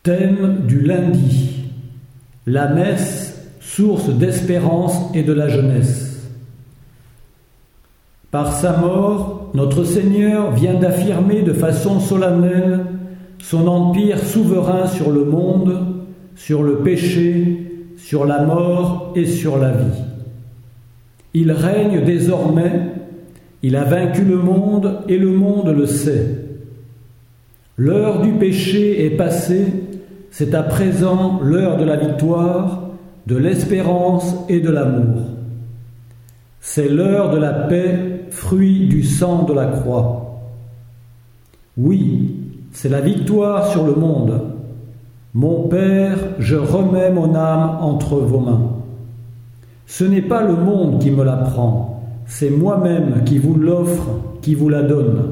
Thème du lundi. La messe, source d'espérance et de la jeunesse. Par sa mort, notre Seigneur vient d'affirmer de façon solennelle son empire souverain sur le monde, sur le péché, sur la mort et sur la vie. Il règne désormais, il a vaincu le monde et le monde le sait. L'heure du péché est passée, c'est à présent l'heure de la victoire, de l'espérance et de l'amour. C'est l'heure de la paix, fruit du sang de la croix. Oui, c'est la victoire sur le monde. Mon Père, je remets mon âme entre vos mains. Ce n'est pas le monde qui me la prend, c'est moi-même qui vous l'offre, qui vous la donne.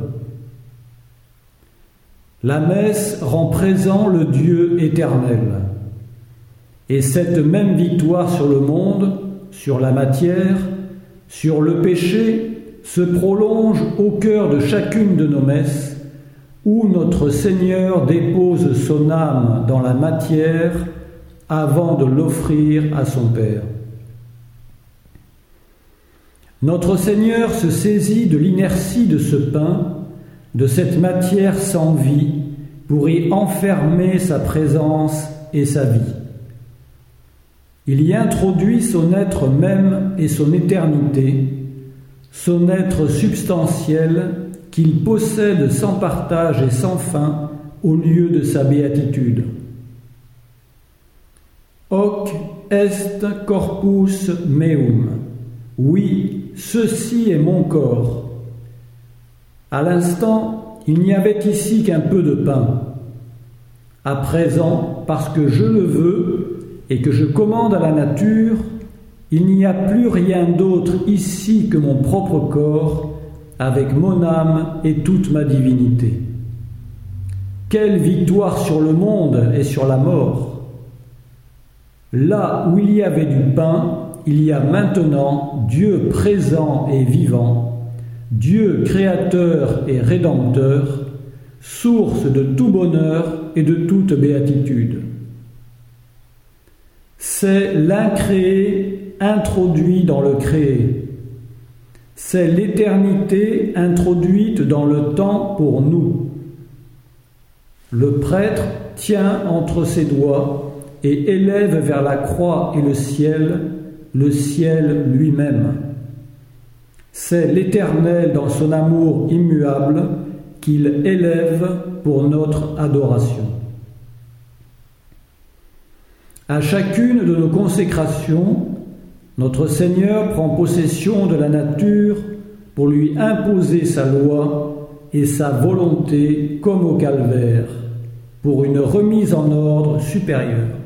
La messe rend présent le Dieu éternel. Et cette même victoire sur le monde, sur la matière, sur le péché, se prolonge au cœur de chacune de nos messes, où notre Seigneur dépose son âme dans la matière avant de l'offrir à son Père. Notre Seigneur se saisit de l'inertie de ce pain, de cette matière sans vie, pour y enfermer sa présence et sa vie. Il y introduit son être même et son éternité, son être substantiel qu'il possède sans partage et sans fin au lieu de sa béatitude. Hoc est corpus meum. Oui, ceci est mon corps. À l'instant, il n'y avait ici qu'un peu de pain. À présent, parce que je le veux et que je commande à la nature, il n'y a plus rien d'autre ici que mon propre corps, avec mon âme et toute ma divinité. Quelle victoire sur le monde et sur la mort! Là où il y avait du pain, il y a maintenant Dieu présent et vivant, Dieu créateur et rédempteur, source de tout bonheur et de toute béatitude. C'est l'incréé introduit dans le créé. C'est l'éternité introduite dans le temps pour nous. Le prêtre tient entre ses doigts et élève vers la croix et le ciel lui-même. C'est l'Éternel dans son amour immuable qu'il élève pour notre adoration. À chacune de nos consécrations, notre Seigneur prend possession de la nature pour lui imposer sa loi et sa volonté comme au calvaire, pour une remise en ordre supérieure.